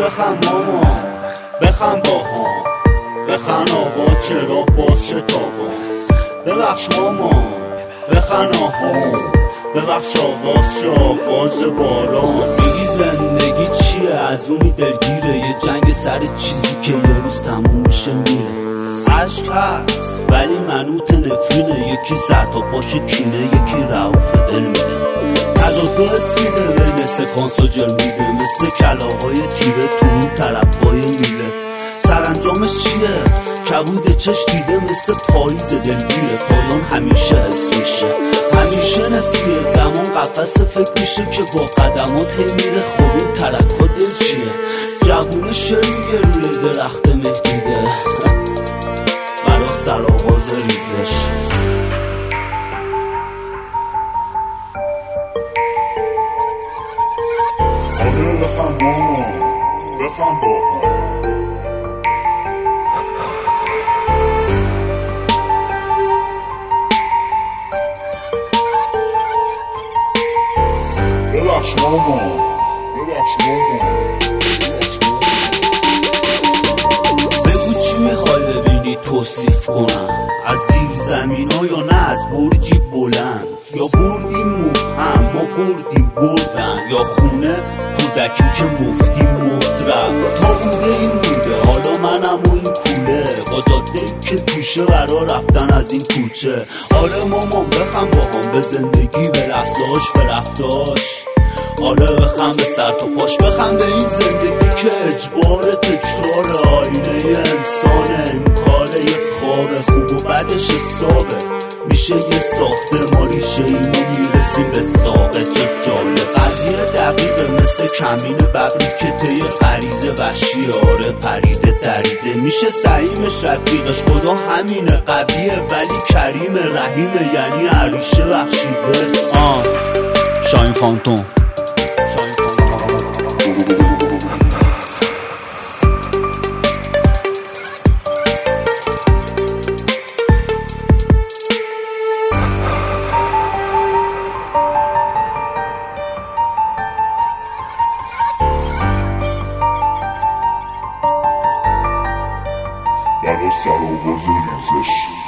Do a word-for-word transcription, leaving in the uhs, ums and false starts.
بخم ماما بخم با هم، بخن آقا چرا باز شتابا، ببخش ماما بخن آها، ببخش آواز شا باز باران. میگی زندگی چیه؟ از اونی دلگیره، یه جنگ سر چیزی که یه روز تموم میشه میره. عشق هست ولی منوط نفرینه، یکی سر تا پاش کینه، یکی رعوف دل میده. تضادس میده بین سکانس و جر میده، مثل کلاهای تیره تو اون طرفای میله. سرانجامش چیه؟ کبود چش دیده، مثل پاییز دلگیره، پایان همیشه حس میشه، همیشه نسبیه. زمان قفس فکر میشه که با قدمات هی میره. خب این ترکا دل چیه؟ جوونه شعر میگه روی درخت مهدیده برا سرآغاز ریزش. آره بخم ماما بخم با هم، ببخش ماما ببخش ماما. بگو چی میخوای ببینی توصیف کنم، از زیر زمین ها یا نه از برجی بلند، یا بردیم مبهم ما بردیم بردن، یا خونه کودکی که مفتی مفت رفت. تا بوده این بوده حالا منم و این کوله، با جاده که توشه برا رفتن از این کوچه. آره مامان بخم باهم به زندگی، به لحظهاش به رفتاش. آره بخم به سر تا پاش، بخم به این زندگی که اجبار تکرار آینه انسانه. این کاره یه خوابه، خوب و بدش حسابه، میشه یه ساخته ما ریشه ایمون میرسیم به ساقه. چه جالب قضیه دقیقه، مثل کمین ببری که طی غریزه وحشی آره پریده دریده. میشه سعیمش رفیقش، خدا همینه قویه ولی کریم رحیمه، یعنی عریشه بخشیده. آه شاین فانتوم برا سرآغاز ریزش.